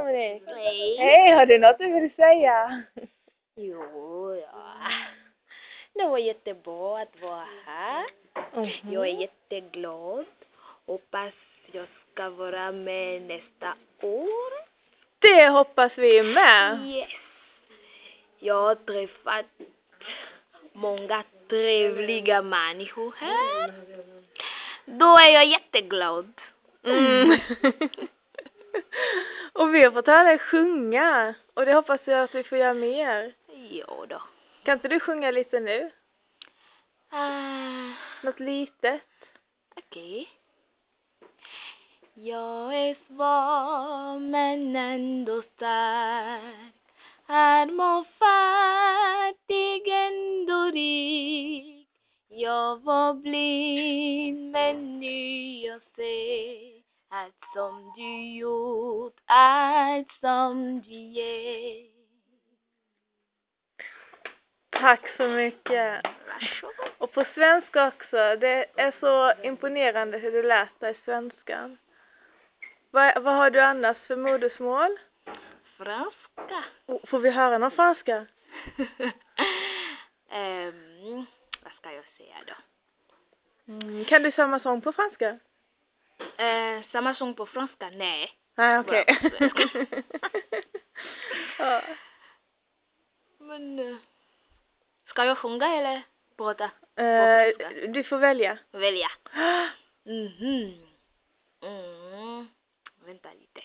Dominic. Hej. Hej, har du något du vill säga? Jo, ja. Det var jättebra att vara här. Jag är jätteglad. Hoppas jag ska vara med nästa år. Det hoppas vi med. Yes. Jag har träffat många trevliga människor här. Då är jag jätteglad. Och vi har fått höra dig sjunga. Och det hoppas jag att vi får göra mer. Jo då. Kan inte du sjunga lite nu? Ah, Något litet? okej. Jag är svag men ändå stark. Arm och fattig ändå rik. Jag var blind men nu jag ser. Allt som du gjort, allt som du ger. Tack så mycket. Varsågod. Och på svenska också. Det är så imponerande hur du läser svenskan. Vad har du annars för modersmål? Franska. Får vi höra någon franska? Vad ska jag säga då? Kan du samma sång på franska? Samma sång på franska? Nej. Nej, okej. Bara på svenska. Ja. Men ska jag sjunga eller prata? Du får välja. Välja. Vänta lite.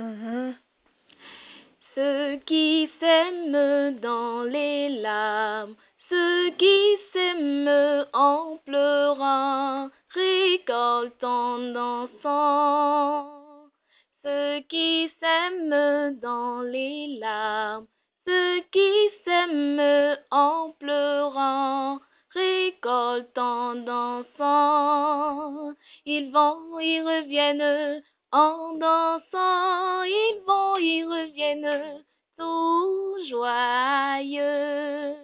Ceux qui s'aiment dans les larmes, ceux qui s'aiment en pleurant, récoltent en dansant. Ceux qui s'aiment dans les larmes, ceux qui s'aiment en pleurant, récoltent en dansant. Ils vont, ils reviennent en dansant, ils vont, ils reviennent tout joyeux.